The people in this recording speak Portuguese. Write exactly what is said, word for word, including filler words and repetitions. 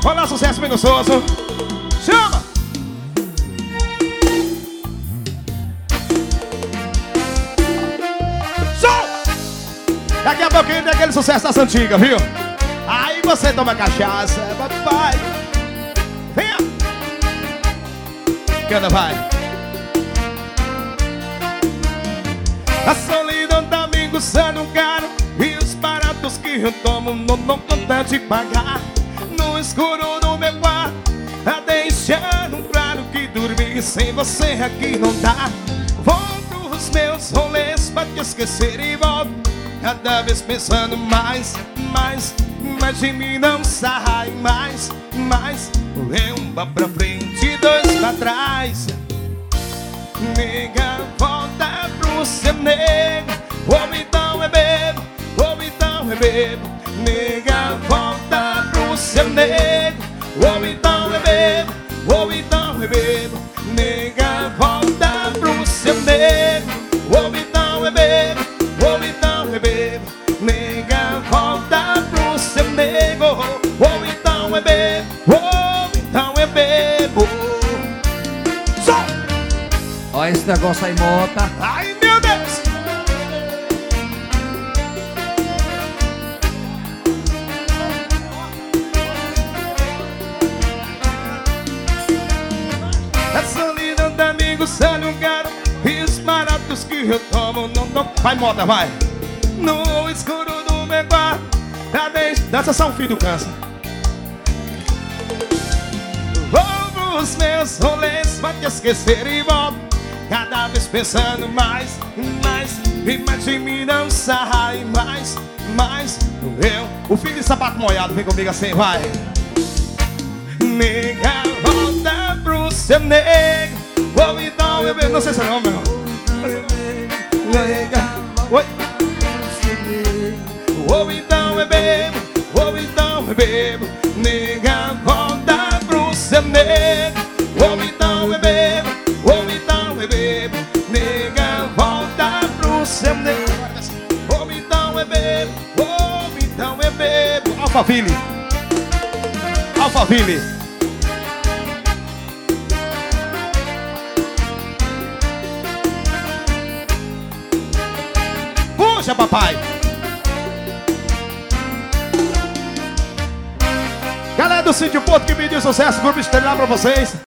Olha lá, sucesso bem gostoso. Chama! Show! Daqui a pouquinho tem aquele sucesso das antigas, viu? Aí você toma cachaça, papai. Venha! Que anda, vai. A solidão tá me gostando caro, e os baratos que eu tomo não dão conta de pagar. No escuro do meu quarto, tá deixando claro que dormir sem você aqui não dá. Vou pros meus rolês pra te esquecer e volto, cada vez pensando mais, mais, mais de mim não sai mais, mais. Um pra frente e dois pra trás. Nega, volta pro seu nego, ou então é bebo, ou então é bebo. Nega, volta pro seu nego, ou então é bebo, ou então é bebo. Nega, volta pro seu nego, ou então é bebo, ou então é bebo. Nega, volta pro seu nego, ou então é bebo, ou então é bebo. Olha esse negócio aí, Mota. Ai, meu Deus! A solidão tá me gostando, um cara, e os baratos que eu tomo não dão. Vai, Mota, vai! No escuro do meu quarto, tá dentro. Dança só um filho do câncer. Vou pros meus rolês pra te esquecer e volto, cada vez pensando mais, mais. E mais de mim não sai mais, mais. Eu, o filho de sapato molhado, vem comigo assim, vai. Nega, volta pro seu nego, ou então eu bebo. Não sei seu nome, meu. Nega, oi. Ou então eu bebo, ou então eu bebo. Nega, volta pro seu nego, ou então eu bebo, ou então eu bebo. Nega, volta pro seu nego, ou então eu bebo, ou então eu bebo. Alphaville, Alphaville. Puxa, papai. Galera do Sítio Porto que pediu sucesso, grupo estrelar pra vocês.